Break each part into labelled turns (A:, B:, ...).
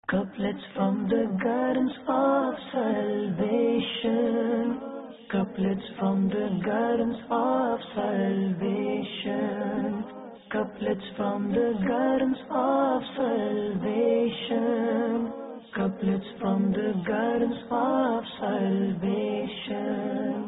A: Couplets from the gardens of salvation. Couplets from the gardens of salvation. Couplets from the gardens of salvation. Couplets from the gardens of salvation.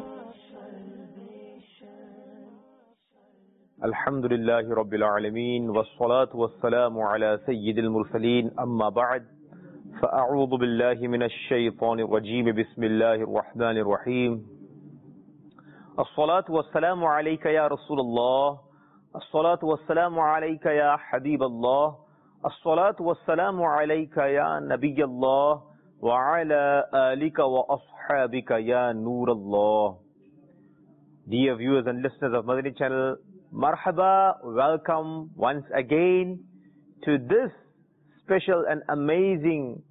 B: Alhamdulillahi Rabbil Alameen, wassalatu wassalamu ala Sayyidil Mursaleen, amma ba'd, fa'a'udhu billahi minash shaytanir rajeem, bismillahir rahmanir rahim. As-salatu wassalamu alayka ya Rasulullah, as-salatu wassalamu alayka ya Habiballah, as-salatu wassalamu alayka ya Nabiyallah, wa ala alika wa ashabika ya Nurallah. Dear viewers and listeners of Madani Channel, Marhaba, welcome once again to this special and amazing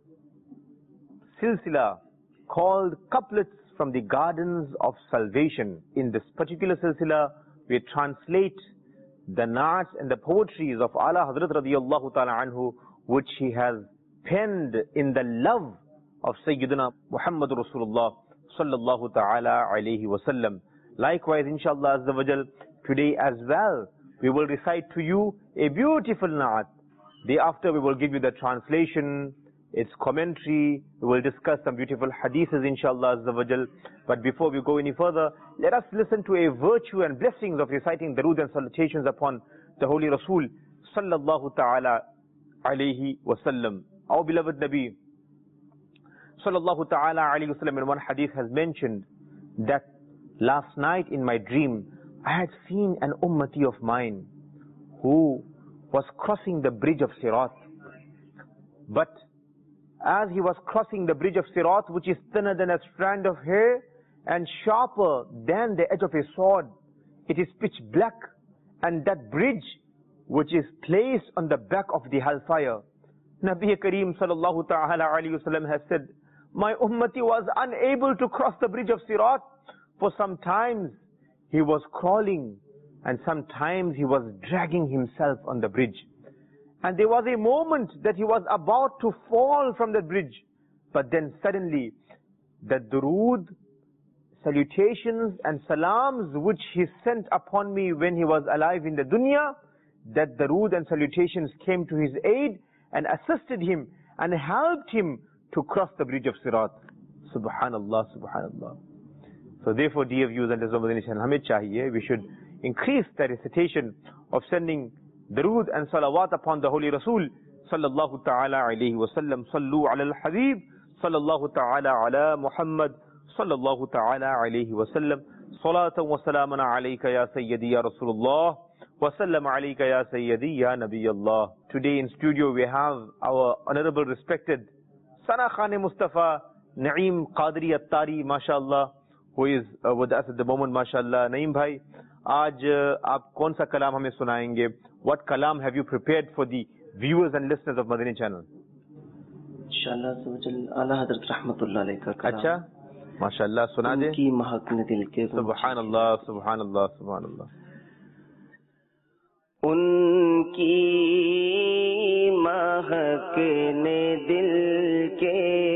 B: silsila called Couplets from the Gardens of Salvation. In this particular silsila, we translate the naats and the poetries of Ala Hazrat radiyallahu ta'ala anhu, which he has penned in the love of Sayyidina Muhammad Rasulullah sallallahu ta'ala alayhi wa sallam. Likewise, inshallah azza wa jal, today as well, we will recite to you a beautiful naat. Thereafter, we will give you the translation, its commentary. We will discuss some beautiful hadiths, inshallah azza wa jal. But before we go any further, let us listen to a virtue and blessings of reciting darood and salutations upon the Holy Rasul sallallahu ta'ala alayhi wa sallam. Our beloved Nabi sallallahu ta'ala alayhi wa sallam in one hadith has mentioned that last night in my dream, I had seen an ummati of mine who was crossing the bridge of Sirat. But as he was crossing the bridge of Sirat, which is thinner than a strand of hair and sharper than the edge of a sword, it is pitch black, and that bridge which is placed on the back of the hellfire. Nabi Kareem sallallahu ta'ala alayhi wa sallam has said, my ummati was unable to cross the bridge of Sirat. For sometimes he was crawling, and sometimes he was dragging himself on the bridge. And there was a moment that he was about to fall from the bridge. But then suddenly, the durood, salutations and salams which he sent upon me when he was alive in the dunya, that durood and salutations came to his aid and assisted him and helped him to cross the bridge of Sirat. Subhanallah, subhanallah. So therefore, dear viewers and listeners of Madani Channel, hame chahiye, we should increase the recitation of sending darood and salawat upon the Holy Rasul sallallahu ta'ala alayhi wa sallam. Sallu ala al-Habib sallallahu ta'ala ala Muhammad sallallahu ta'ala alayhi wa sallam. Salatan wa salaman alayka ya Sayyidi ya Rasulullah wa sallam alayka ya Sayyidi ya Nabiyallah. Today in studio we have our honorable respected Sana Khane Mustafa Naeem Qadri Attari, mashallah, who is with us at the moment, mashallah. Naeem bhai, aaj aap kaun sa kalam hame sunayenge? What kalam have you prepared for the viewers and listeners of Madani Channel?
C: Inshallah Ala Hazrat Rahmatullah alayhi ka kalam.
B: Acha, mashallah, suna de.
C: Unki mahak ne dil ke
B: Subhanallah, subhanallah, subhanallah.
C: Unki mahak ne dil ke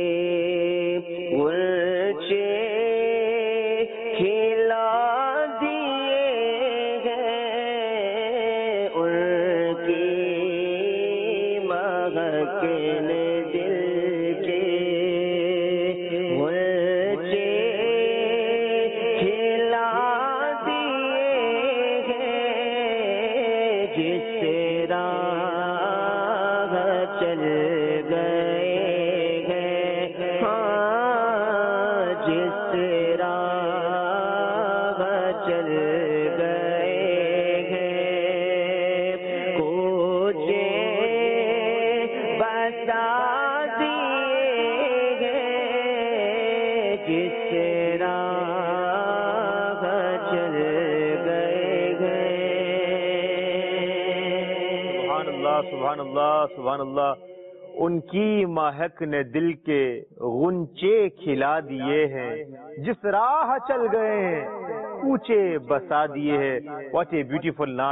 B: Subhanallah, subhanallah. ان کی مہک نے دل کے غنچے کھلا دیے ہیں, جس راہ چل گئے ہیں کوچے بسا دیے ہیں. What a beautiful naat.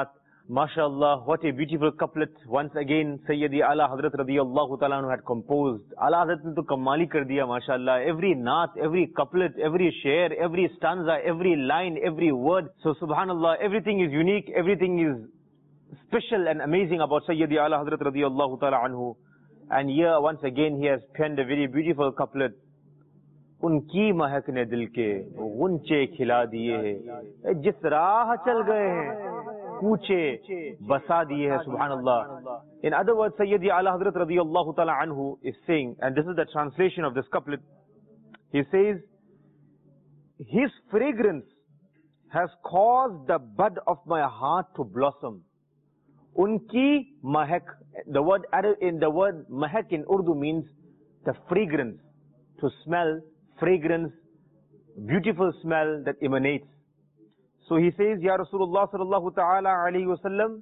B: MashaAllah, what a beautiful couplet. Once again, Sayyidi Ala Hazrat radiyallahu ta'ala anhu had composed. Ala Hazrat ne to kamali kar diya, MashaAllah. Every naat, every couplet, every share, every stanza, every line, every word. So subhanallah, everything is unique, everything is special and amazing about Sayyidi Ala Hazrat radiyallahu ta'ala anhu. And here, once again, he has penned a very beautiful couplet. उनकी महक ने दिल के गुंचे खिला दिए हैं, जिस राह चल गए हैं कूचे बसा दिए हैं. Subhanallah. In other words, Sayyidi Ala Hazrat radiyallahu ta'ala anhu is saying, and this is the translation of this couplet, he says, his fragrance has caused the bud of my heart to blossom. Unki mahak, the word mahak in Urdu means the fragrance, to smell, fragrance, beautiful smell that emanates. So he says, Ya Rasulullah sallallahu ta'ala alayhi wa sallam,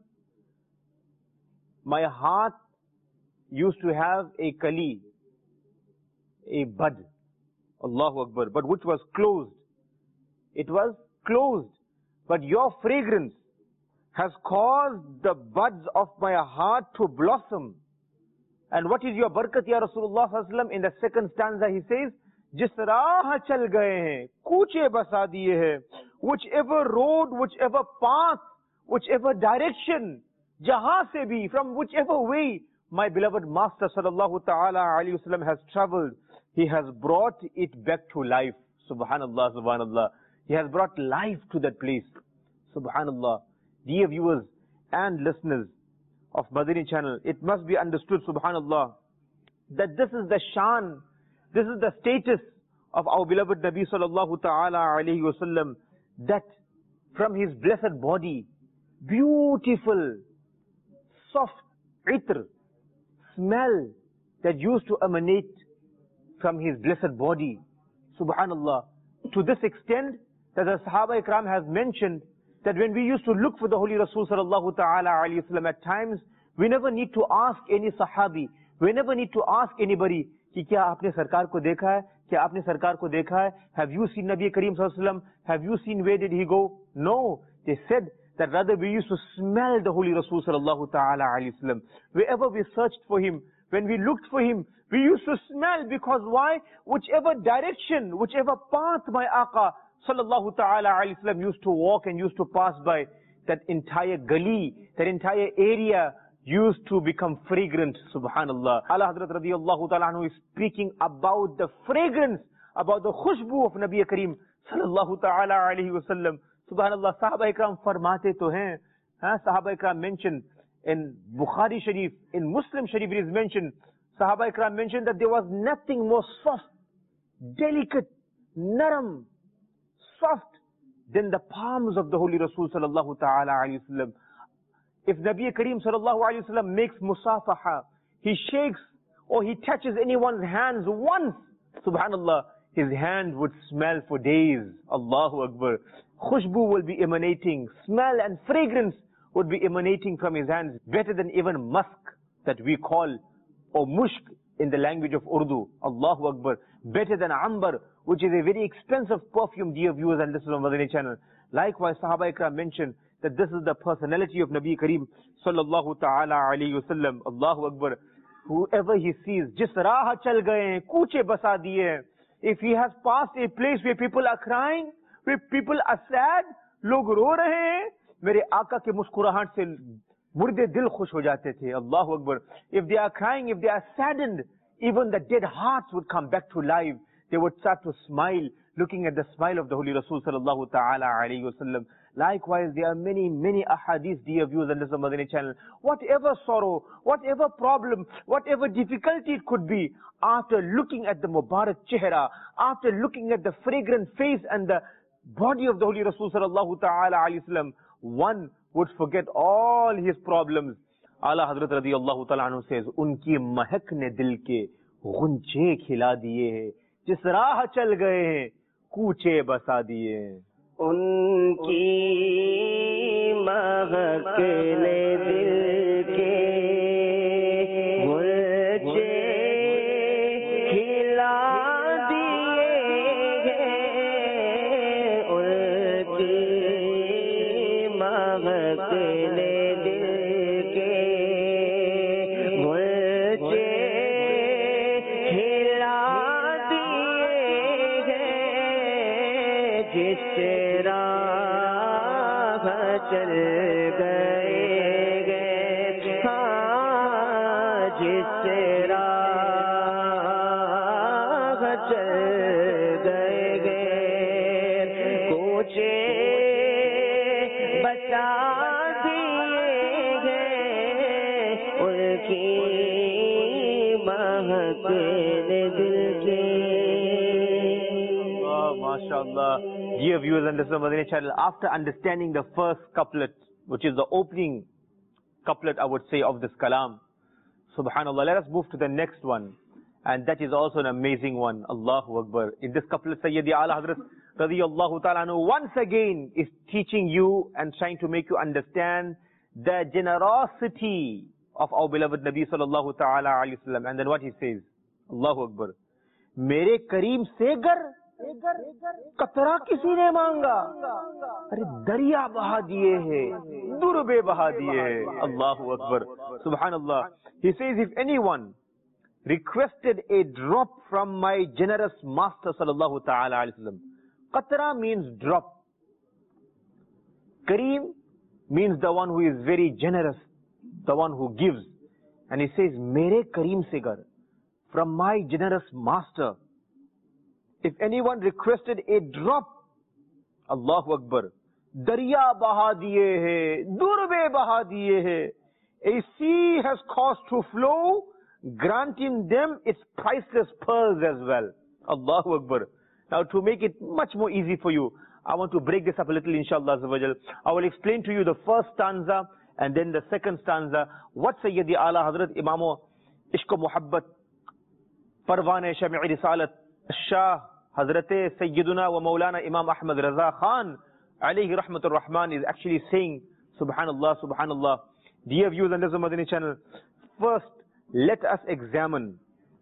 B: my heart used to have a kali, a bud, Allahu Akbar, but which was closed. It was closed. But your fragrance has caused the buds of my heart to blossom. And what is your barakat, Ya Rasulullah sallallahu alayhi wa sallam? In the second stanza he says, जिस राह चल गए हैं कूचे बसा दिए हैं, whichever road, whichever path, whichever direction, jahan se bhi, from whichever way my beloved Master sallallahu ta'ala alayhi wa sallam has traveled, he has brought it back to life. Subhanallah, subhanallah. He has brought life to that place. Subhanallah. Dear viewers and listeners of Madani channel, it must be understood, subhanallah, that this is the shan, this is the status of our beloved Nabi sallallahu ta'ala alayhi wa sallam, that from his blessed body, beautiful, soft itr, smell that used to emanate from his blessed body. Subhanallah. To this extent that the Sahaba Ikram has mentioned that when we used to look for the Holy Rasul sallallahu ta'ala alayhi wa sallam, at times we never need to ask any Sahabi, we never need to ask anybody, कि क्या आपने सरकार को देखा है, क्या आपने सरकार को देखा है, have you seen Nabi Kareem sallallahu alaihi wasallam, have you seen where did he go? No, they said that rather we used to smell the Holy Rasul sallallahu ta'ala alayhi wasallam. Wherever we searched for him, when we looked for him, we used to smell, because why? Whichever direction, whichever path my Aqa sallallahu ta'ala alayhi wasallam used to walk and used to pass by, that entire gali, that entire area used to become fragrant. Subhanallah. Ala Hazrat radiyallahu ta'ala anhu is speaking about the fragrance, about the khushbu of Nabi Kareem sallallahu ta'ala alayhi wa sallam. Subhanallah. Sahaba Ikram farmate to hain. Sahaba Ikram mentioned in Bukhari Sharif, in Muslim Sharif it is mentioned, Sahaba Ikram mentioned that there was nothing more soft, delicate, naram, soft than the palms of the Holy Rasul sallallahu ta'ala alayhi wa sallam. If Nabi Kareem sallallahu alayhi wa sallam makes musafaha, he shakes or he touches anyone's hands once, subhanallah, his hand would smell for days. Allahu Akbar. Khushbu will be emanating, smell and fragrance would be emanating from his hands, better than even musk that we call, or mushk in the language of Urdu. Allahu Akbar. Better than ambar, which is a very expensive perfume, dear viewers and listeners on Madani channel. Likewise, Sahaba Ikram mentioned that this is the personality of Nabi Kareem sallallahu ta'ala alayhi wa sallam. Allahu Akbar. Whoever he sees, jis raah chal gaye, kooche basa diye. If he has passed a place where people are crying, where people are sad, log ro rahe hain, mere Aqa ke muskurahat se murde dil khush ho jate the. Allahu Akbar. If they are crying, if they are saddened, even the dead hearts would come back to life. They would start to smile, looking at the smile of the Holy Rasul sallallahu ta'ala alayhi wa sallam. Likewise, there are many, many ahadith, dear viewers and listeners on Madani channel. Whatever sorrow, whatever problem, whatever difficulty it could be, after looking at the Mubarak Chehra, after looking at the fragrant face and the body of the Holy Rasul sallallahu ta'ala alayhi wa sallam, one would forget all his problems. Ala Hazrat radiyallahu ta'ala anhu says, Unki mahak ne dil ke gunche khila diye hai, jis raah chal gaye hain, kooche basa diye hain.
C: उनकी महक ने दिल के गुलचे खिला दिए हैं, उनकी महक ने जिससे राह चल गए हाँ जिससे राह चल गए कोचे बचा दिए उनकी महक दिल के
B: MashaAllah. Dear viewers and listeners of Madani channel, after understanding the first couplet, which is the opening couplet, I would say, of this kalam, subhanallah, let us move to the next one. And that is also an amazing one. Allahu Akbar. In this couplet, Sayyidi Ala Hazrat radiyallahu ta'ala anhu once again is teaching you and trying to make you understand the generosity of our beloved Nabi sallallahu ta'ala alayhi wa sallam. And then what he says, Allahu Akbar. मेरे करीम से गर कतरा किसी ने मांगा अरे दरिया बहा दिए हैं दुर्बे बहा दिए हैं Allahu Akbar. Subhanallah. He says, if anyone requested a drop from my generous master sallallahu ta'ala alayhi wa sallam. Qatra means drop. Kareem means the one who is very generous, the one who gives. And he says, Mere Kareem Segar, from my generous master. If anyone requested a drop, Allahu Akbar, Darya baha diye hai, Durbe baha diye hai. A sea has caused to flow, granting them its priceless pearls as well. Allahu Akbar. Now to make it much more easy for you, I want to break this up a little, inshallah. I will explain to you the first stanza and then the second stanza. What Sayyidi Ala Hazrat Imamo Ishq Muhabbat Parwane Shami'i Risalat Shah Hazrate Sayyiduna wa Maulana Imam Ahmad Raza Khan alayhi rahmatur rahman is actually saying, Subhanallah, Subhanallah. Dear viewers on this Madani channel, first let us examine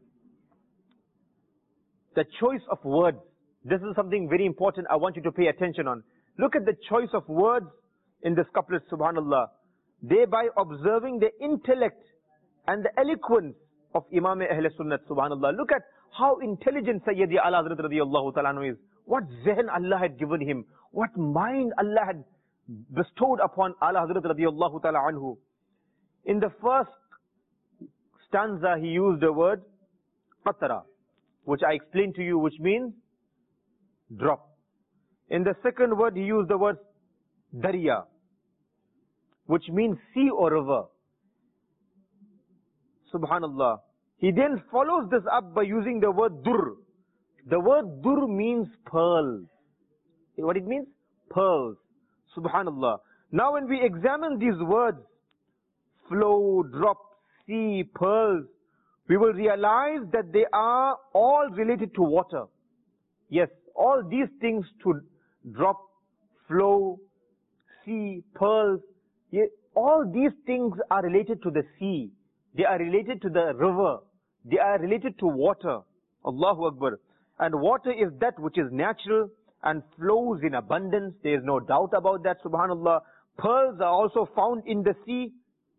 B: the choice of words. This is something very important I want you to pay attention on. Look at the choice of words in this couplet, Subhanallah. Thereby observing the intellect and the eloquence of Imam Ahl Sunnat, Subhanallah. Look at how intelligent Sayyidi Ala Hazrat radiyallahu ta'ala anhu is. What zehn Allah had given him. What mind Allah had bestowed upon Ala Hazrat radiyallahu ta'ala anhu. In the first stanza, he used the word qatra, which I explained to you, which means drop. In the second word, he used the word darya, which means sea or river. Subhanallah. He then follows this up by using the word dur. The word dur means pearls. What it means? Pearls. Subhanallah. Now when we examine these words, flow, drop, sea, pearls, we will realize that they are all related to water. Yes, all these things, to drop, flow, sea, pearls, all these things are related to the sea. They are related to the river. They are related to water. Allahu Akbar. And water is that which is natural and flows in abundance. There is no doubt about that, Subhanallah. Pearls are also found in the sea.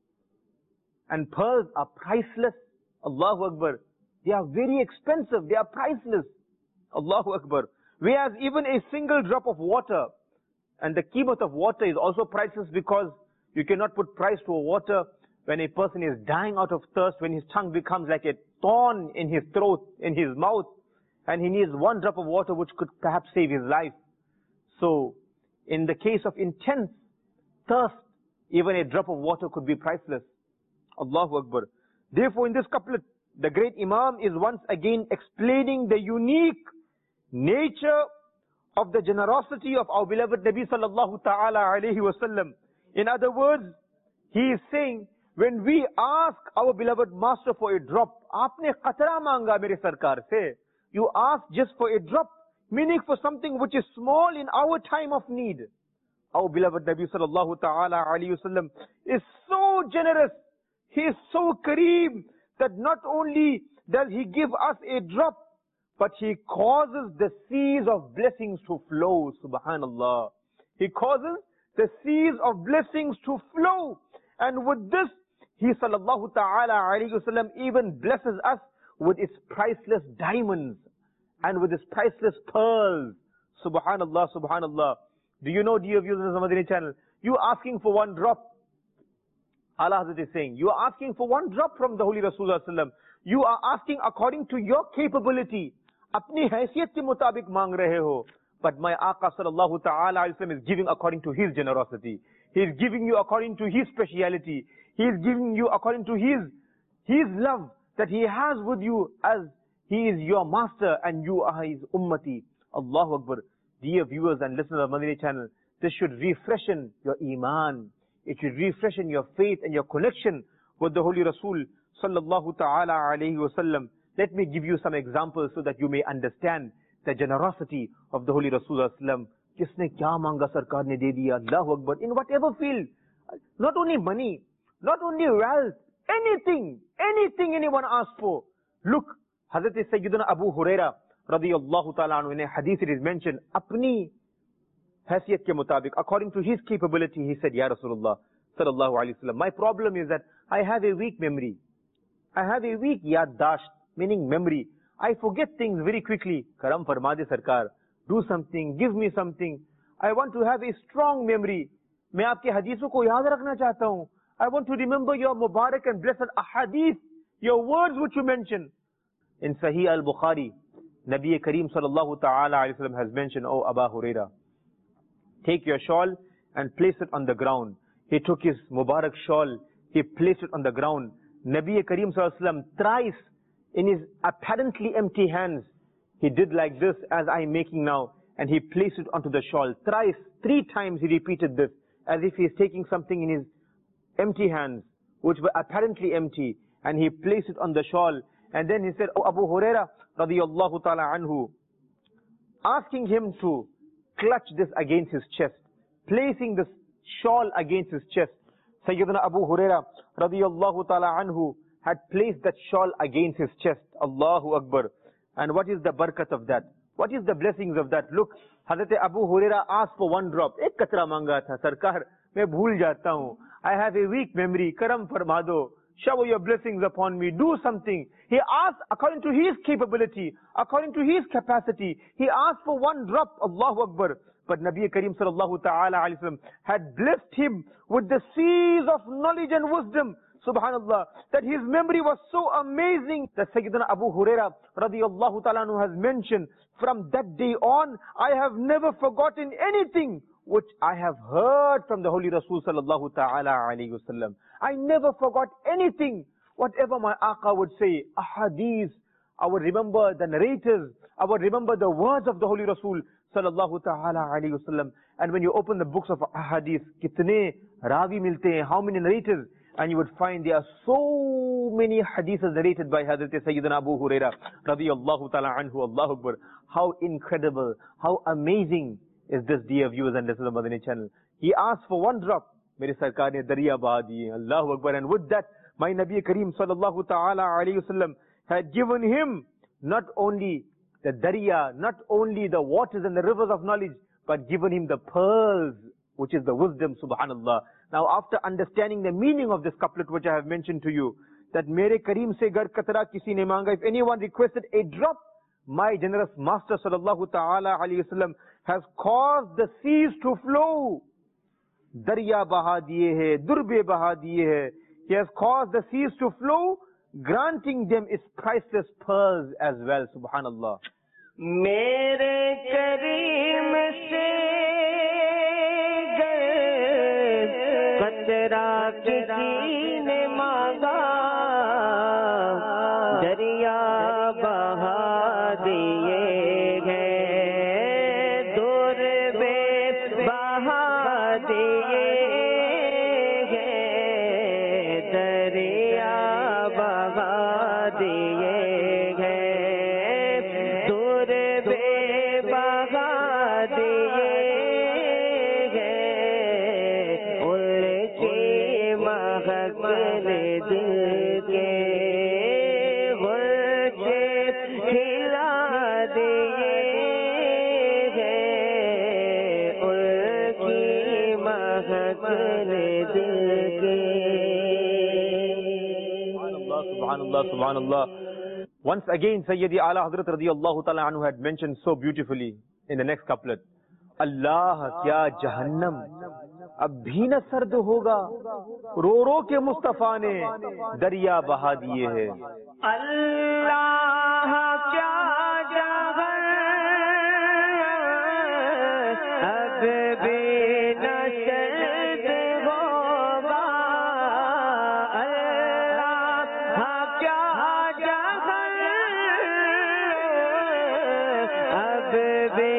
B: And pearls are priceless. Allahu Akbar. They are very expensive. They are priceless. Allahu Akbar. Whereas even a single drop of water, and the qiymat of water is also priceless, because you cannot put price to a water when a person is dying out of thirst, when his tongue becomes like a thorn in his throat, in his mouth, and he needs one drop of water which could perhaps save his life. So, in the case of intense thirst, even a drop of water could be priceless. Allahu Akbar. Therefore, in this couplet, the great Imam is once again explaining the unique nature of the generosity of our beloved Nabi sallallahu ta'ala alayhi wa sallam. In other words, he is saying, when we ask our beloved master for a drop, aapne qatra manga mere sarkar se. You ask just for a drop, meaning for something which is small in our time of need. Our beloved Nabi sallallahu ta'ala alayhi wa sallam is so generous. He is so kareem that not only does he give us a drop, but he causes the seas of blessings to flow, subhanallah. He causes the seas of blessings to flow. And with this, he sallallahu ta'ala alayhi wa sallam even blesses us with its priceless diamonds and with its priceless pearls, Subhanallah, Subhanallah. Do you know, dear viewers of the Madani channel, you asking for one drop. Allah Hazrat is saying, you are asking for one drop from the Holy Rasulullah sallam. You are asking according to your capability. Apni haysiyat ke mutabik mang rahe ho. But my Aqa sallallahu ta'ala alayhi wa sallam is giving according to his generosity. He is giving you according to his speciality. He is giving you according to his love that he has with you, as he is your master and you are his ummati. Allahu Akbar. Dear viewers and listeners of Madani channel, this should refreshen your iman. It should refreshen your faith and your connection with the Holy Rasul sallallahu ta'ala alayhi wa sallam. Let me give you some examples so that you may understand the generosity of the Holy Rasul sallam. Kisne kya manga, sarkar ne de diya. Allahu Akbar. In whatever field, not only money, not only wealth, anything anyone asks for. Look, Hazrat Sayyidina Abu Huraira radiyallahu ta'ala anhu, in a hadith it is mentioned, apni haysiyat ke mutabik, according to his capability, he said, Ya Rasulullah sallallahu alayhi wa sallam, my problem is that I have a weak memory. I have a weak yaddash, meaning memory. I forget things very quickly. Karam farmade sarkar, do something, give me something. I want to have a strong memory. मैं आपके हदीसों को याद रखना चाहता हूँ. I want to remember your Mubarak and blessed ahadith, your words which you mention. In Sahih al-Bukhari, Nabi Kareem sallallahu ta'ala alayhi wa sallam has mentioned, O Abu Huraira, take your shawl and place it on the ground. He took his Mubarak shawl, he placed it on the ground. Nabi Kareem sallallahu alayhi wa sallam thrice in his apparently empty hands, he did like this as I am making now, and he placed it onto the shawl. Thrice, 3 times he repeated this, as if he is taking something in his empty hands, which were apparently empty, and he placed it on the shawl. And then he said, Oh Abu Huraira radiyallahu ta'ala anhu, asking him to clutch this against his chest, placing this shawl against his chest. Sayyidina Abu Huraira radiyallahu ta'ala anhu had placed that shawl against his chest. Allahu Akbar. And what is the barakat of that? What is the blessings of that? Look, Hazrat Abu Huraira asked for one drop. Ek katra manga tha, sarkar, main bhool jata hu. I have a weak memory. Karam farma do. Shower your blessings upon me. Do something. He asked according to his capability, according to his capacity. He asked for one drop. Allahu Akbar. But Nabi Kareem sallallahu ta'ala alayhi wa sallam had blessed him with the seas of knowledge and wisdom. Subhanallah, that his memory was so amazing that Sayyidina Abu Huraira radiyallahu ta'ala anhu has mentioned, from that day on, I have never forgotten anything which I have heard from the Holy Rasul sallallahu ta'ala alayhi wa sallam. I never forgot anything. Whatever my Aqa would say, ahadith, I would remember the narrators, I would remember the words of the Holy Rasul sallallahu ta'ala alayhi wa sallam. And when you open the books of ahadith, kitne ravi milte hain, how many narrators? And you would find there are so many hadiths narrated by Hazrat Sayyidina Abu Huraira radiyallahu ta'ala anhu. Allahu Akbar. How incredible, how amazing is this, dear viewers and listeners of Madani channel. He asked for one drop. Mere sarkar ne dariya baha diye. Allahu Akbar. And with that, my Nabi Kareem sallallahu ta'ala alayhi wa sallam had given him not only the dariya, not only the waters and the rivers of knowledge, but given him the pearls, which is the wisdom, subhanallah. Now, after understanding the meaning of this couplet which I have mentioned to you, that Mere Kareem se gar katra kisi ne manga, if anyone requested a drop, my generous master sallallahu ta'ala alayhi wa sallam has caused the seas to flow. Darya baha diye hai, durbe baha diye hai. He has caused the seas to flow, granting them its priceless pearls as well, subhanallah.
A: Mere Kareem se कतरा किसी ने मांगा, दरिया बहा दिए हैं, दूर में बहा दिए हैं, दरिया बहा दिए हैं, दूर में बहा दिए
B: Subhanallah. Once again, Sayyidi Ala Hazrat radiyallahu ta'ala anhu had mentioned so beautifully in the next couplet. Allah kya jahannam ab bhi na sard hoga, ro ro ke Mustafa ne darya baha diye hai.
A: Allah kya jahannam ab bhi na sard hoga, Allah kya jahannam ab bhi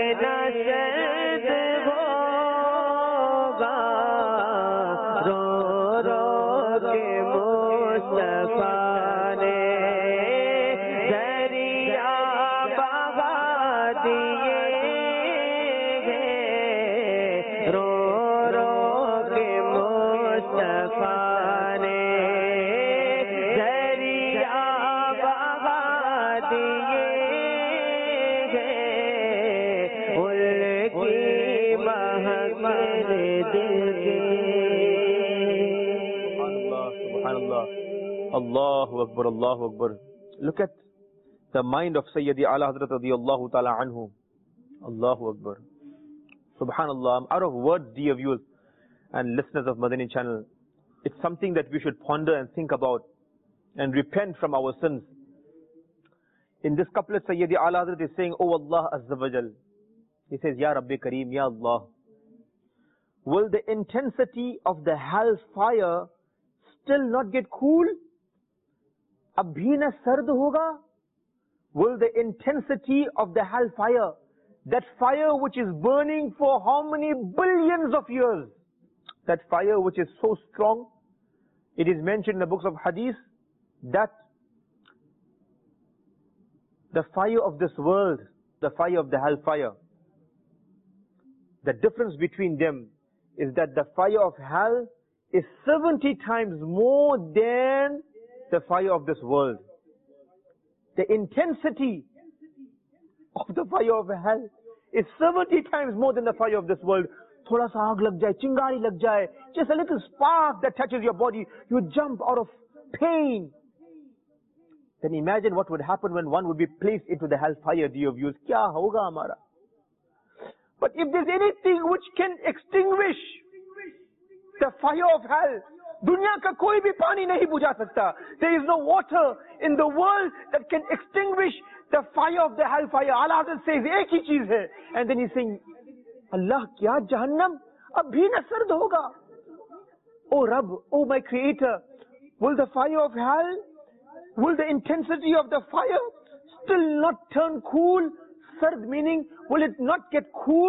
B: Allahu Akbar, Allahu Akbar. Look at the mind of Sayyidi Ala Hazrat radiyallahu ta'ala anhu. Allahu Akbar. Subhanallah, I'm out of words, dear viewers and listeners of Madani channel. It's something that we should ponder and think about and repent from our sins. In this couplet, Sayyidi Ala Hazrat is saying, Oh Allah Azza wa Jal. He says, Ya Rabbi Kareem, Ya Allah. Will the intensity of the hell fire still not get cool? Ab bhi na sard hoga? Will the intensity of the hellfire, that fire which is burning for how many billions of years, that fire which is so strong, it is mentioned in the books of hadith that the fire of this world, the fire of the hellfire, the difference between them is that the fire of hell is 70 times more than the fire of this world. The intensity of the fire of hell is 70 times more than the fire of this world. Thoda sa aag lag jaye, chingari lag jaye, just a little spark that touches your body, you jump out of pain. Then imagine what would happen when one would be placed into the hellfire, dear viewers. Kya hoga hamara? But if there's anything which can extinguish the fire of hell, दुनिया का कोई भी पानी नहीं बुझा सकता. There is no water in the world that can extinguish the fire of the hellfire. Allah says एक ही चीज है. And then he's saying, Allah क्या जहन्नम अब भी न सर्द होगा? Oh Rabb, oh my Creator, will the fire of hell, will the intensity of the fire still not turn cool? Sard meaning, will it not get cool?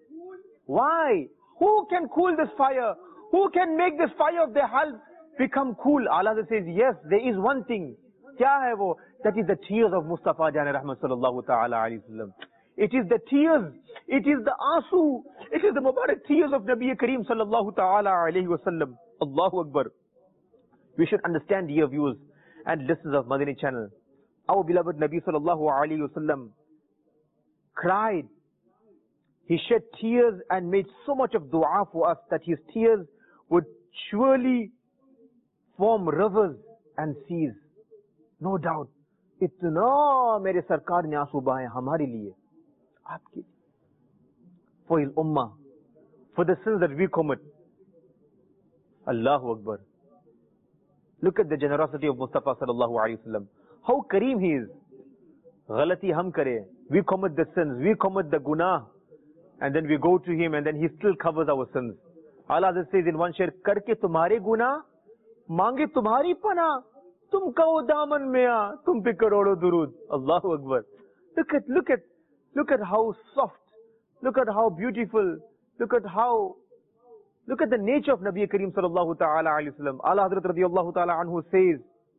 B: Why? Who can cool this fire? Who can make this fire of the hell become cool? Allah says, yes, there is one thing. Kya hai wo? That is the tears of Mustafa Jan Rahmat sallallahu ta'ala alayhi wasallam. It is the tears. It is the asu. It is the Mubarak tears of Nabi Kareem sallallahu ta'ala alayhi wasallam. Allahu Akbar. We should understand, dear viewers and listeners of Madani channel. Our beloved Nabi sallallahu alayhi wasallam cried. He shed tears and made so much of dua for us that his tears would surely form rivers and seas. No doubt. Itna mere sarkar ne aansu bahaye hamare liye, aapke, for his ummah, for the sins that we commit. Allahu Akbar. Look at the generosity of Mustafa sallallahu alaihi wasallam. How kareem he is. Ghalati hum kare. We commit the sins, we commit the gunah, and then we go to him and then he still covers our sins. Allah says in one share, karke tumhare guna, mange tumhari pana, tum kao daman mein aa, tum pe karodo durud. Allahu Akbar. Look at how soft, look at how beautiful, look at the nature of Nabi Kareem sallallahu ta'ala alayhi wasallam. Allah Hazrat radiyallahu ta'ala anhu says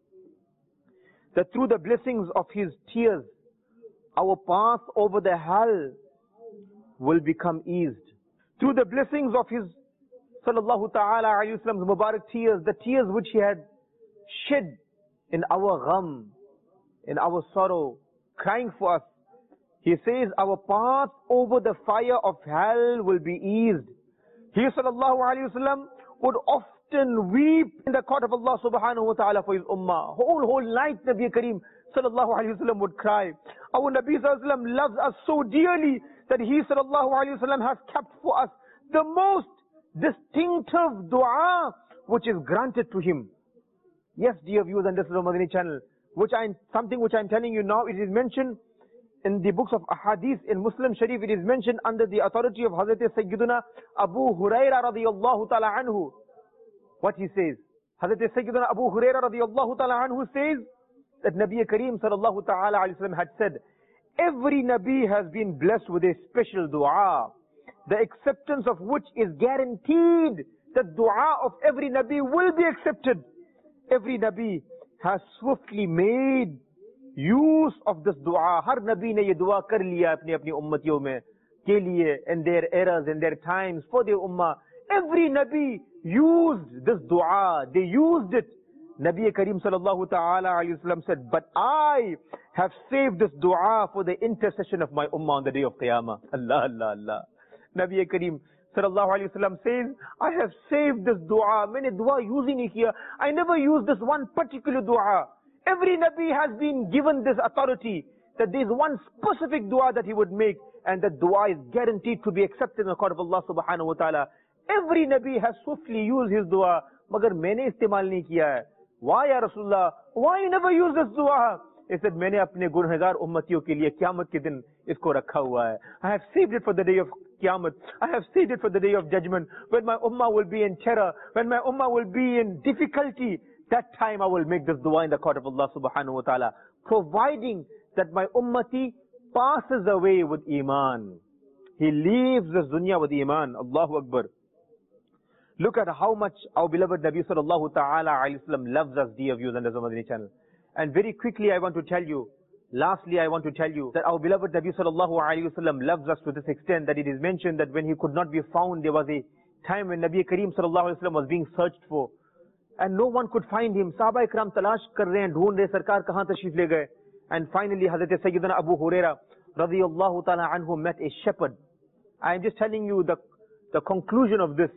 B: that through the blessings of his tears, our path over the hell will become eased. Through the blessings of his sallallahu ta'ala alayhi wasallam's Mubarak tears, the tears which he had shed in our gham, in our sorrow, crying for us, he says our path over the fire of hell will be eased. He sallallahu alayhi wasallam would often weep in the court of Allah subhanahu wa ta'ala for his ummah. Whole night Nabi Kareem sallallahu alayhi wasallam would cry. Our Nabi sallallahu alayhi wasallam loves us so dearly that he sallallahu alayhi wasallam has kept for us the most distinctive dua which is granted to him. Yes, dear viewers and listeners of Madani channel, something which I'm telling you now, it is mentioned in the books of Ahadith in Muslim Sharif. It is mentioned under the authority of Hazrat Sayyiduna Abu Huraira radiyallahu ta'ala anhu. What he says? Hazrat Sayyiduna Abu Huraira radiyallahu ta'ala anhu says that Nabi Kareem sallallahu ta'ala alayhi wasallam had said, every Nabi has been blessed with a special dua, the acceptance of which is guaranteed. The dua of every Nabi will be accepted. Every Nabi has swiftly made use of this dua. Har Nabi ne ye dua kar liya apni ummatiyon mein ke liye, in their eras, in their times, for their ummah. Every Nabi used this dua. They used it. Nabi Kareem sallallahu ta'ala alayhi wasallam said, but I have saved this dua for the intercession of my ummah on the day of Qiyamah. Allah, Allah, Allah. Nabi Kareem sallallahu alayhi wasallam says, I have saved this dua. Many dua using it here. I never use this one particular dua. Every Nabi has been given this authority that there is one specific dua that he would make, and that dua is guaranteed to be accepted in the court of Allah subhanahu wa ta'ala. Every Nabi has swiftly used his dua, magar maine istemal nahi kiya hai. Why, Ya Rasulullah? Why you never use this dua? He said, मैंने अपने गुनहगार उम्मतियों के लिए क़यामत के दिन इसको रखा हुआ है. I have saved it for the day of Qiyamah. I have saved it for the day of judgment. When my ummah will be in terror, when my ummah will be in difficulty, that time I will make this dua in the court of Allah subhanahu wa ta'ala, providing that my ummati passes away with iman. He leaves this dunya with iman. Allahu Akbar. Look at how much our beloved Nabi sallallahu ta'ala alayhi wasallam loves us, dear viewers on the Madani channel. And very quickly I want to tell you, lastly I want to tell you that our beloved Nabi sallallahu alayhi wasallam loves us to this extent that it is mentioned that when he could not be found, there was a time when Nabi Kareem sallallahu alayhi wasallam was being searched for, and no one could find him. Sahaba ikram talash kar rahe hain, dhoond rahe, sarkar kahan tashrif le gaye. And finally Hazrat Sayyidina Abu Huraira radiyallahu ta'ala anhu met a shepherd. I am just telling you the conclusion of this.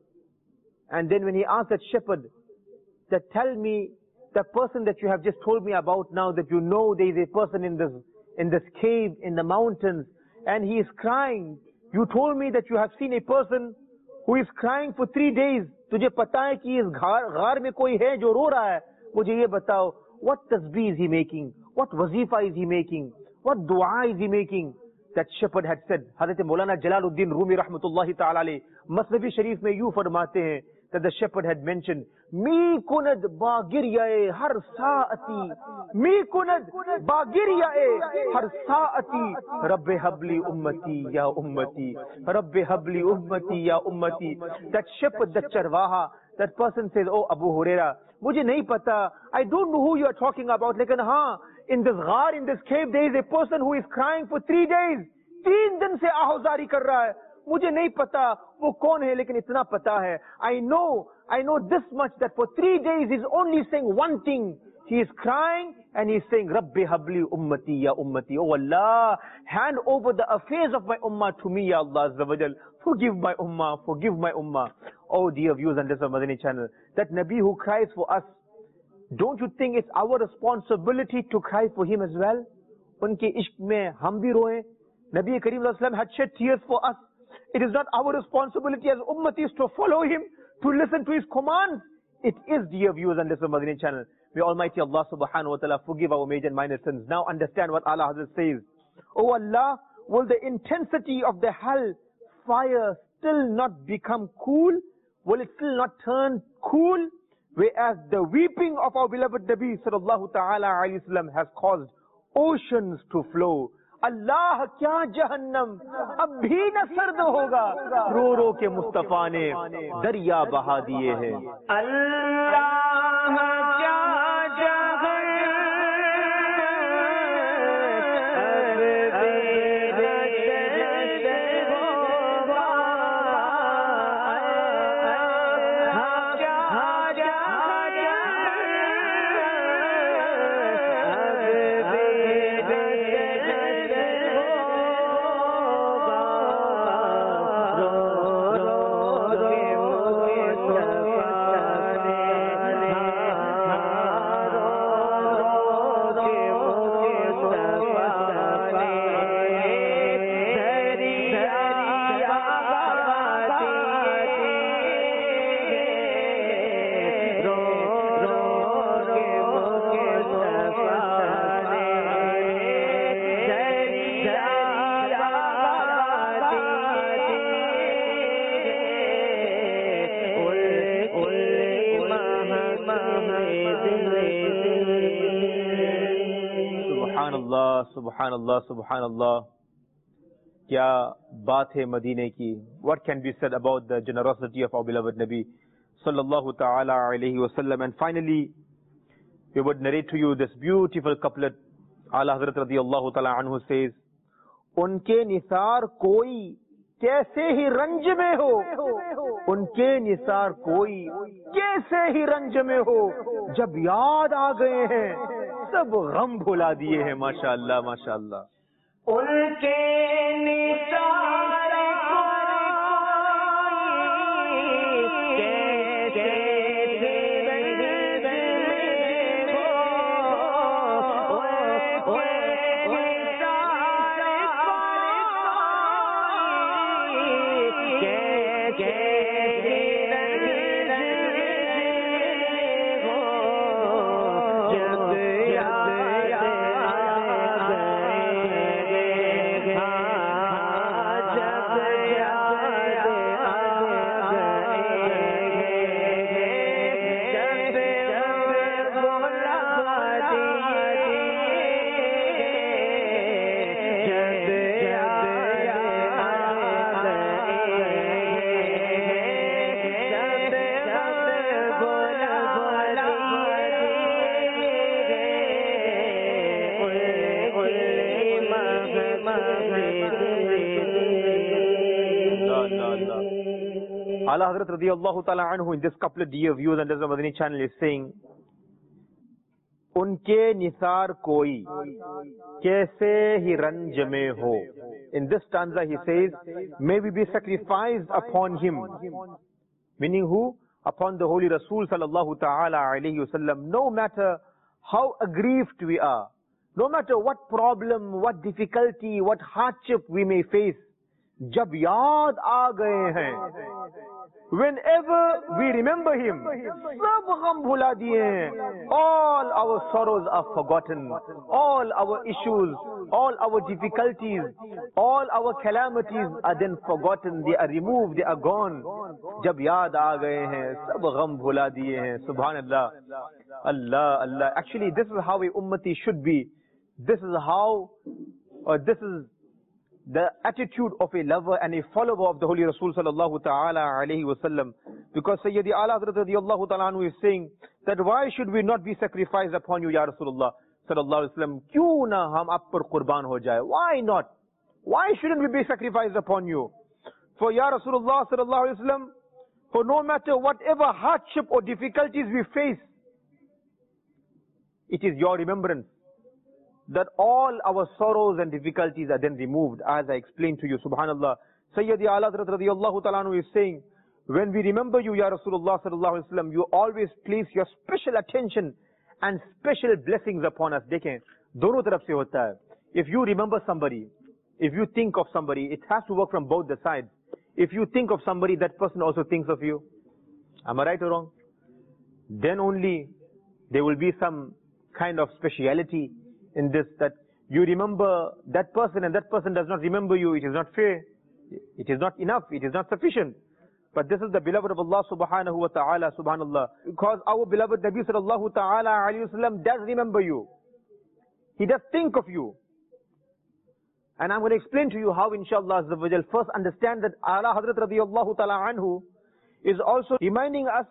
B: And then when he asked that shepherd, that tell me, the person that you have just told me about now, that you know there is a person in this cave, in the mountains, and he is crying. You told me that you have seen a person who is crying for 3 days. तुझे पता है कि इस गार में कोई है जो रो रहा है. मुझे ये बताओ, what tasbih is he making? What wazifa is he making? What dua is he making? That shepherd had said, Hazrat Maulana Jalaluddin Rumi rahmatullahi ta'ala alayhi, Masnavi Sharif mein yu farmate hain, that the shepherd had mentioned, Mi kunad bagiryae har saati, Mi kunad bagiryae har saati, Rabbi habli ummati ya ummati, Rabbi habli ummati ya ummati. That shepherd, that charwaha, that person says, oh Abu Huraira, mujhe nahi pata, I don't know who you are talking about, lekin haan, in this ghar, in this cave, there is a person who is crying for 3 days. 3 दिन से आहोजारी कर रहा है. मुझे नहीं पता वो कौन है, लेकिन इतना पता है. I know this much, that for 3 days he's only saying one thing. He is crying and he's saying, Rabbi habli ummati ya ummati. Oh Allah, hand over the affairs of my ummah to me, Ya Allah Azza wa Jal. Forgive my ummah, forgive my ummah. Oh dear viewers and listeners of Madani channel, that Nabi who cries for us, don't you think it's our responsibility to cry for him as well? Unke ishq mein hum bhi roye. Nabi Kareem sallallahu alaihi wasallam had shed tears for us. It is not our responsibility as ummatis to follow him, to listen to his commands. It is, dear viewers and listeners of Madani channel. May Almighty Allah subhanahu wa ta'ala forgive our major and minor sins. Now understand what Allah Hazrat says. Oh Allah, will the intensity of the hell fire still not become cool? Will it still not turn cool? Whereas the weeping of our beloved Nabi sallallahu ta'ala alayhi wasallam has caused oceans to flow. Allah kya jahannam ab bhi na sard hoga, ro ro ke Mustafa ne darya baha diye hai. Allah kya Subhanallah, Subhanallah, Subhanallah. Kya baat hai Madine ki. What can be said about the generosity of our beloved Nabi sallallahu ta'ala alayhi wa sallam. And finally, we would narrate to you this beautiful couplet. Ala Hazrat radiyallahu ta'ala anhu says, Unke nisar koi kaise hi ranj mein ho, unke nisar koi kaise hi ranj mein ho, jab yaad aa gaye hain, sab gham bhula diye hain. MashaAllah, MashaAllah.
A: Unke nisar
B: Ala Hazrat radiyallahu ta'ala anhu in this couplet, dear viewers and the Madani channel, is saying, Unke nisar koi kaise hi ranj mein ho. In this stanza he says, may we be sacrificed upon him. Meaning who? Upon the Holy Rasul sallallahu ta'ala alayhi wasallam. No matter how aggrieved we are, no matter what problem, what difficulty, what hardship we may face, jab yaad aa gaye hain, whenever we remember him, sab gham bhula diye hain. All our sorrows are forgotten, all our issues, all our difficulties, all our calamities are then forgotten, they are removed, they are gone. Jab yaad aa gaye hain, sab gham bhula diye hain. Subhanallah. Allah, Allah. Actually, this is how a ummati should be. This is how, this is the attitude of a lover and a follower of the Holy Rasul sallallahu ta'ala alayhi wa sallam. Because Sayyidi Ala Hazrat radiyallahu ta'ala anhu is saying that why should we not be sacrificed upon you, Ya Rasulullah sallallahu alayhi wa sallam? Kyun na hum aap par qurban ho jaye? Why not? Why shouldn't we be sacrificed upon you? For Ya Rasulullah sallallahu alayhi wa sallam, for no matter whatever hardship or difficulties we face, it is your remembrance that all our sorrows and difficulties are then removed, as I explained to you. Subhanallah. Sayyidi Ala Hazrat radiyallahu ta'ala anhu is saying, when we remember you, Ya Rasulullah sallallahu alayhi wa sallam, you always place your special attention and special blessings upon us. Dekhen, dono taraf se hota hai. If you remember somebody, if you think of somebody, it has to work from both the sides. If you think of somebody, that person also thinks of you. Am I right or wrong? Then only there will be some kind of speciality in this, that you remember that person and that person does not remember you. It is not fair. It is not enough. It is not sufficient. But this is the beloved of Allah subhanahu wa ta'ala, subhanallah. Because our beloved Nabi sallallahu ta'ala alayhi wa sallam does remember you. He does think of you. And I'm going to explain to you how, inshallah, first understand that Ala Hazrat radiyallahu ta'ala anhu is also reminding us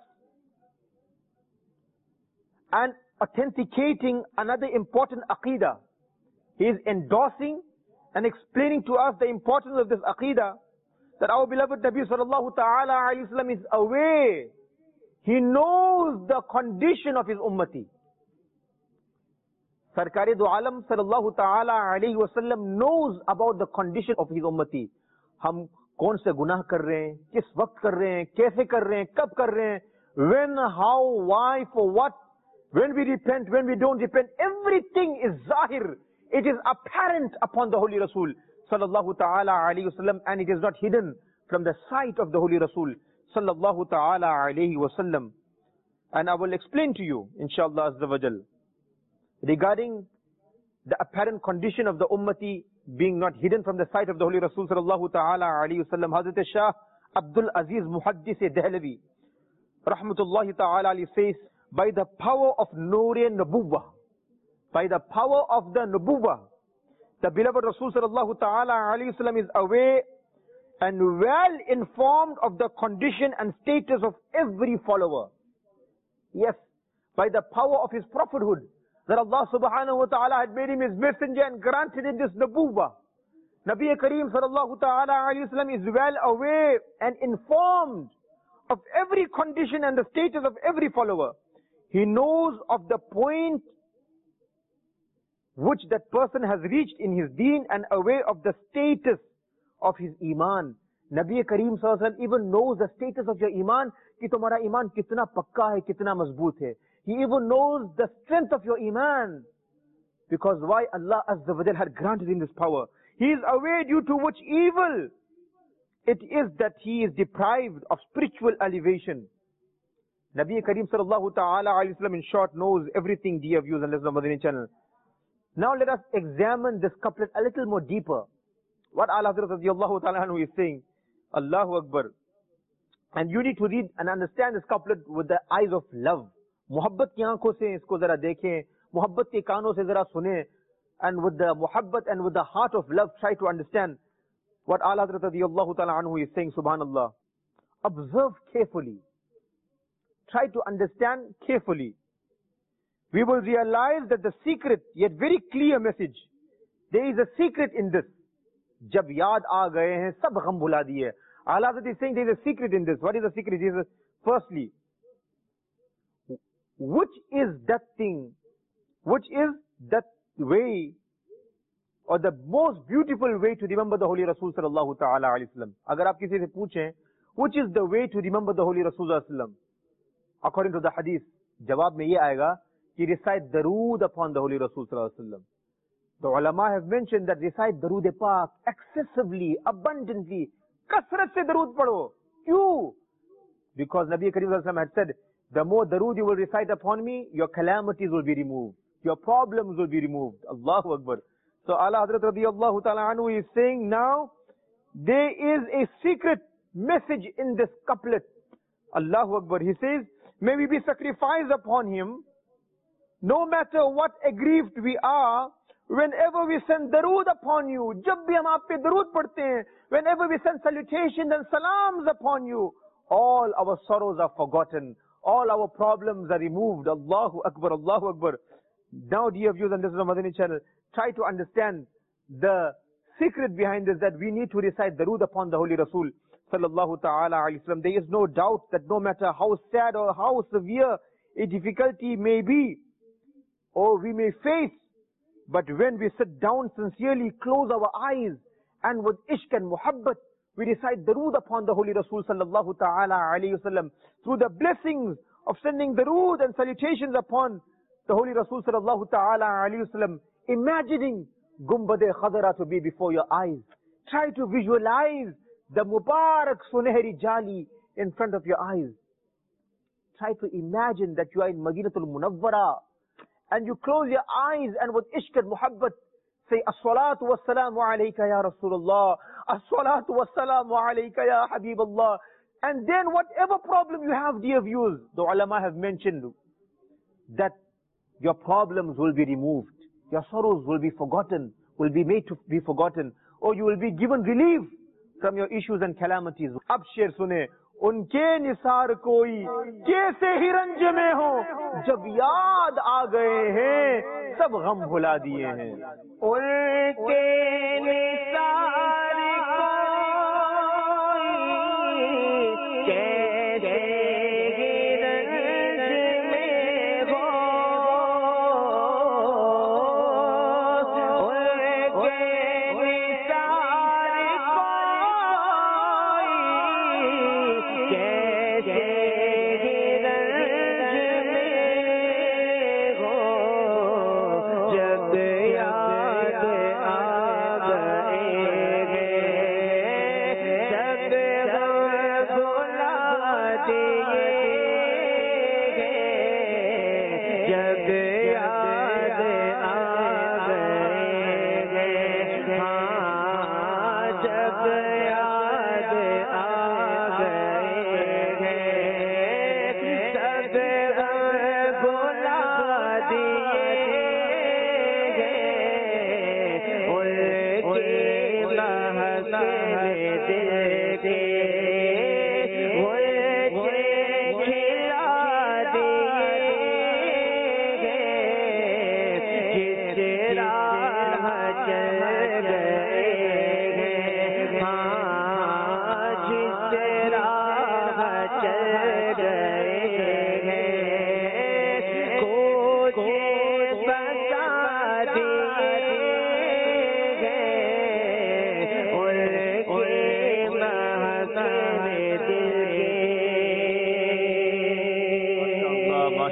B: and authenticating another important aqidah. He is endorsing and explaining to us the importance of this aqidah, that our beloved Nabi sallallahu ta'ala alayhi wa sallam is aware. He knows the condition of his ummati. Sarkar-e do alam sallallahu ta'ala alayhi wa sallam knows about the condition of his ummati. Hum kaun se gunah kar rahe hain, kis waqt kar rahe hain, kaise kar rahe hain, kab kar rahe hain, when, how, why, for what, when we repent, when we don't repent, everything is zahir. It is apparent upon the Holy Rasul sallallahu ta'ala alayhi wa sallam, and it is not hidden from the sight of the Holy Rasul sallallahu ta'ala alayhi wa sallam. And I will explain to you, inshallah azza wa jal, regarding the apparent condition of the ummati being not hidden from the sight of the Holy Rasul sallallahu ta'ala alayhi wa sallam. Hazrat Shah Abdul Aziz Muhaddis Dehlavi rahmatullahi ta'ala alayhi says, by the power of Noor-e Nabuwwah, by the power of the nubuwwah, the beloved Rasul sallallahu ta'ala alayhi wasallam is aware and well informed of the condition and status of every follower. Yes, by the power of his prophethood, that Allah subhanahu wa ta'ala had made him his messenger and granted him this nubuwwah. Nabi Kareem sallallahu ta'ala alayhi wasallam is well aware and informed of every condition and the status of every follower. He knows of the point which that person has reached in his deen and aware of the status of his iman. Nabi Kareem sallallahu alaihi wasallam even knows the status of your iman, कि तुम्हारा ईमान कितना पक्का है, कितना मजबूत है. He even knows the strength of your iman. Because why? Allah Azza wa Jal had granted him this power. He is aware due to which evil it is that he is deprived of spiritual elevation. Nabi Kareem sallallahu ta'ala alayhi wasallam in short knows everything, dear viewers and listeners of Madani channel. Now let us examine this couplet a little more deeper. What Ala Hazrat radiyallahu ta'ala anhu is saying, Allahu Akbar. And you need to read and understand this couplet with the eyes of love. Muhabbat ki aankhon se isko zara dekhen, muhabbat ke kaanon se zara sunen, and with the muhabbat and with the heart of love try to understand what Ala Hazrat radiyallahu ta'ala anhu is saying, subhanallah. Observe carefully. Try to understand carefully. We will realize that the secret, yet very clear message, there is a secret in this. Jab yaad aa gaye hain, sab gham bhula diye. Allah is saying there is a secret in this. What is the secret? He says, firstly, which is that thing, which is that way, or the most beautiful way to remember the Holy Rasul sallallahu ta'ala alayhi wasallam. Agar aap kisi se poochen, which is the way to remember the Holy Rasul sallallahu alayhi wasallam? According to the hadith, jawab mein ye aayega, ki recite darood upon the Holy Rasul sallallahu alayhi wasallam. The ulama have mentioned that recite darood pak excessively, abundantly, kasrat se darood padho. Kyun? Because Nabi Kareem sallallahu alayhi wasallam had said, the more darood you will recite upon me, your calamities will be removed. Your problems will be removed. Allahu Akbar. So Ala Hazrat radiyallahu ta'ala anhu is saying now, there is a secret message in this couplet. Allahu Akbar. He says, may we be sacrificed upon him, no matter what aggrieved we are, whenever we send darood upon you, jab bhi hum aap pe darood padhte hain, whenever we send salutations and salams upon you, all our sorrows are forgotten, all our problems are removed. Allahu Akbar, Allahu Akbar. Now, dear viewers and listeners of Madani channel, try to understand the secret behind this, that we need to recite darood upon the Holy Rasul sallallahu ta'ala alayhi wasallam. There is no doubt that no matter how sad or how severe a difficulty may be, or we may face, but when we sit down sincerely, close our eyes, and with ishq and muhabbat, we recite darood upon the Holy Rasul sallallahu ta'ala alayhi wasallam, through the blessings of sending darood and salutations upon the Holy Rasul sallallahu ta'ala alayhi wasallam, imagining Gumbad-e Khadra to be before your eyes. Try to visualize the Mubarak Sunehri Jali in front of your eyes. Try to imagine that you are in Madinatul Munawwara, and you close your eyes and with ishq and muhabbat say, As-salatu was-salamu alayka ya Rasulullah, As-salatu was-salamu alayka ya Habiballah. And then whatever problem you have, dear viewers, the ulama have mentioned that your problems will be removed. Your sorrows will be forgotten, will be made to be forgotten, or you will be given relief from your issues and calamities. Ab sher sune, unke nisar koi, kaise hi ranj mein ho, jab yaad aa gaye hain, sab gham bhula diye hain. Unke nisar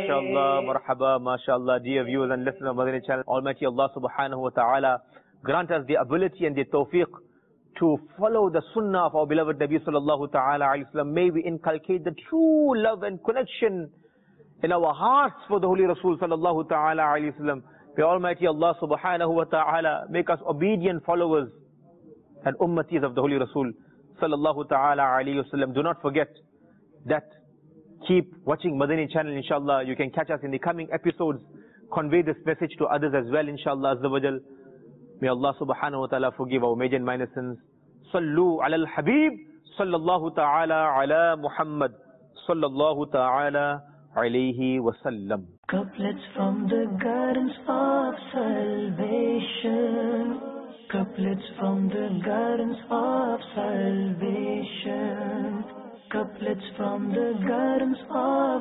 B: MashaAllah, marhaba, MashaAllah, dear viewers and listeners of Madani channel. Almighty Allah subhanahu wa ta'ala grant us the ability and the tawfiq to follow the sunnah of our beloved Nabi sallallahu ta'ala alayhi wasallam. May we inculcate the true love and connection in our hearts for the Holy Rasul sallallahu ta'ala alayhi wasallam. May Almighty Allah subhanahu wa ta'ala make us obedient followers and ummatis of the Holy Rasul sallallahu ta'ala alayhi wasallam. Do not forget that keep watching Madani channel, inshallah. You can catch us in the coming episodes. Convey this message to others as well, inshallah azza wa jal. May Allah subhanahu wa ta'ala forgive our major and minor sins. Sallu ala al-Habib sallallahu ta'ala ala Muhammad sallallahu ta'ala alayhi wa sallam.
A: Couplets from the gardens of salvation. Couplets from the gardens of salvation. Couplets from the gardens of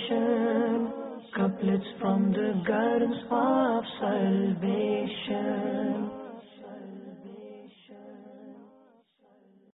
A: salvation. Couplets from the gardens of salvation.